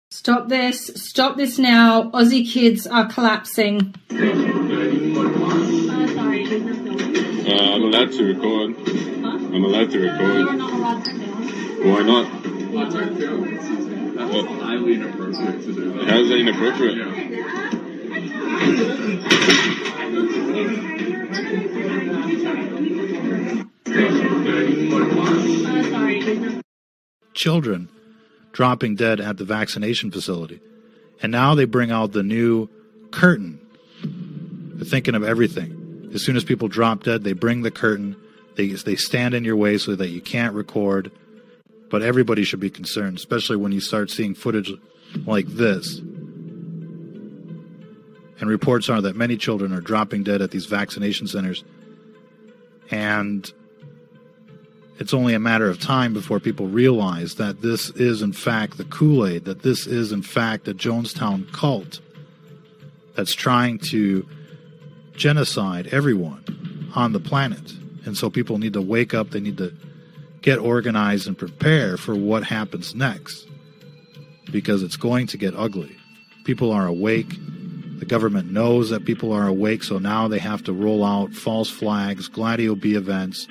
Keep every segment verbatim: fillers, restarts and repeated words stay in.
Stop this. Stop this now. Aussie kids are collapsing. Uh, I'm allowed to record. Huh? I'm allowed to record. You're not allowed to film. Why not? That's Well, highly inappropriate to do that. How is that inappropriate? Uh, sorry. Children dropping dead at the vaccination facility. And now they bring out the new curtain. They're thinking of everything. As soon as people drop dead, they bring the curtain. They, they stand in your way so that you can't record. But everybody should be concerned, especially when you start seeing footage like this. And reports are that many children are dropping dead at these vaccination centers. And it's only a matter of time before people realize that this is, in fact, the Kool-Aid, that this is, in fact, a Jonestown cult that's trying to genocide everyone on the planet. And so people need to wake up, they need to get organized and prepare for what happens next, because it's going to get ugly. People are awake. The government knows that people are awake, so now they have to roll out false flags, Gladio B events.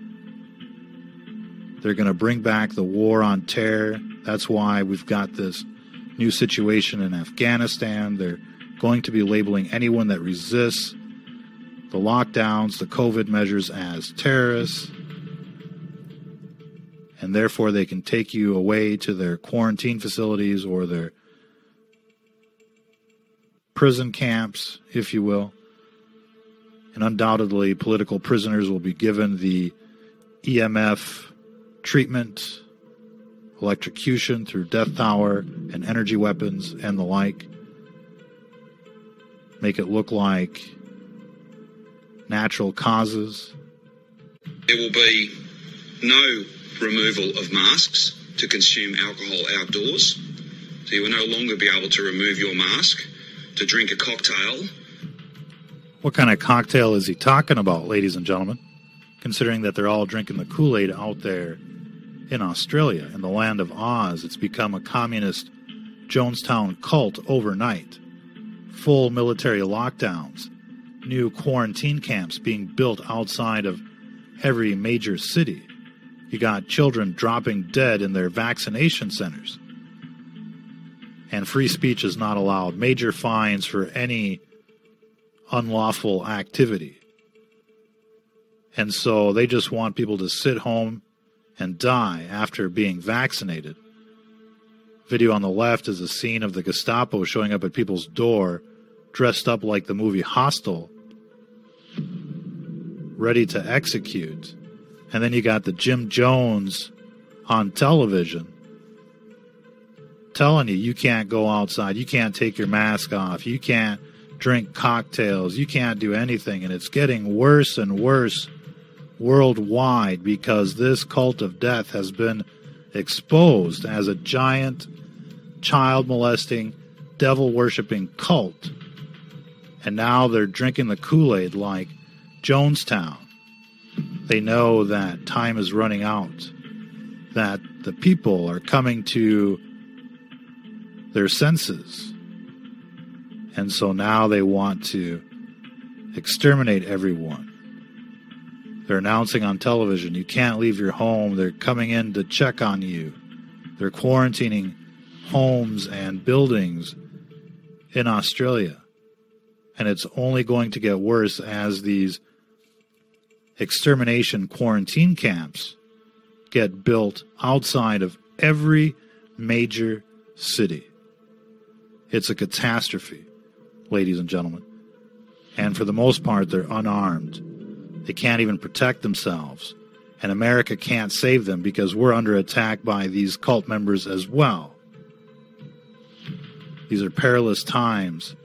They're going to bring back the war on terror. That's why we've got this new situation in Afghanistan. They're going to be labeling anyone that resists the lockdowns, the COVID measures as terrorists. And therefore they can take you away to their quarantine facilities or their prison camps, if you will. And undoubtedly political prisoners will be given the E M F treatment, electrocution through death tower and energy weapons and the like. Make it look like natural causes. There will be no removal of masks to consume alcohol outdoors. So you will no longer be able to remove your mask to drink a cocktail. What kind of cocktail is he talking about, ladies and gentlemen? Considering that they're all drinking the Kool-Aid out there in Australia, in the land of Oz. It's become a communist Jonestown cult overnight. Full military lockdowns. New quarantine camps being built outside of every major city. You got children dropping dead in their vaccination centers. And free speech is not allowed. Major fines for any unlawful activity. And so they just want people to sit home and die after being vaccinated. Video on the left is a scene of the Gestapo showing up at people's door, dressed up like the movie Hostel, ready to execute. And then you got the Jim Jones on television telling you you can't go outside, you can't take your mask off, you can't drink cocktails, you can't do anything. And it's getting worse and worse worldwide because this cult of death has been exposed as a giant child molesting, devil worshipping cult. And now they're drinking the Kool-Aid like Jonestown. They know that time is running out, that the people are coming to their senses. And so now they want to exterminate everyone. They're announcing on television, you can't leave your home. They're coming in to check on you. They're quarantining homes and buildings in Australia. And it's only going to get worse as these extermination quarantine camps get built outside of every major city. It's a catastrophe, ladies and gentlemen. And for the most part, they're unarmed. They can't even protect themselves. And America can't save them because we're under attack by these cult members as well. These are perilous times